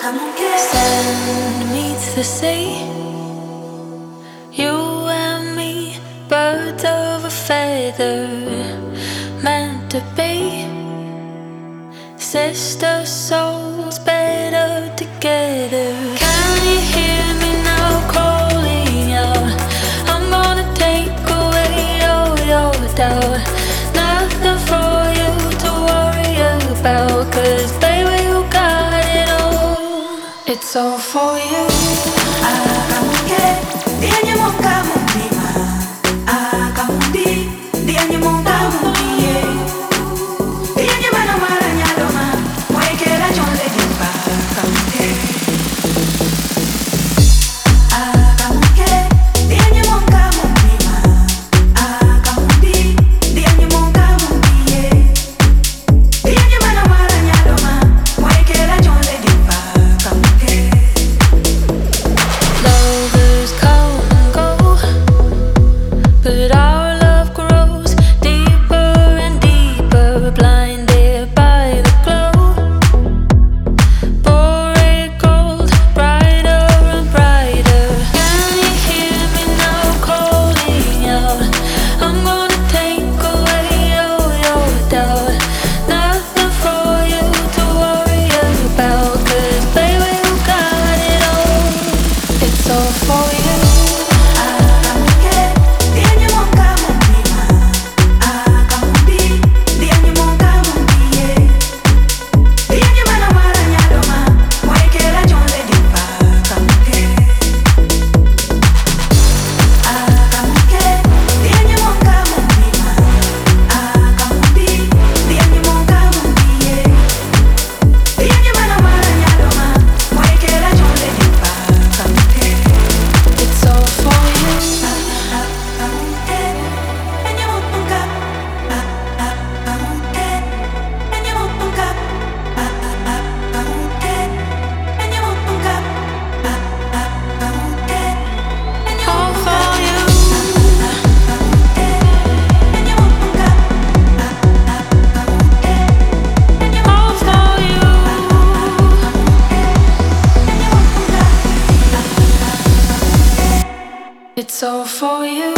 Sand meets the sea, you and me, birds of a feather, meant to be. Sister souls better together. Can you hear me now calling out? I'm gonna take away all your doubt. Nothing for you to worry about, 'cause baby you got it all. It's all for you. Akamuke, dia nyemoka mundima. Akamundi, dia nyemoka mundie. Dia nyemana maranya doma, moekera chonle dimba. Akamuke. Akamuke, dia nyemoka mundima. Akamundi, dia nyemoka mundie. Dia nyemana maranya doma, moekera chonle dimba. Akamuke. Lovers come and go, but our love grows deeper and deeper, blinded by the glow. Pouring gold, brighter and brighter. Can you hear me now calling out? I'm gonna take away all your doubt. Nothing for you to worry about, 'cause baby you got it all. It's all for you. Akamuke, dia nyemoka mundima. Akamundi, dia nyemoka mundie. Dia nyemana maranya doma, moekera chonle dimba. Akamuke. Akamuke, dia nyemoka mundima. Akamundi, dia nyemoka mundie. Dia nyemana maranya doma, moekera chonle dimba. Akamuke. It's all for you. All for you. All for you. It's all for you.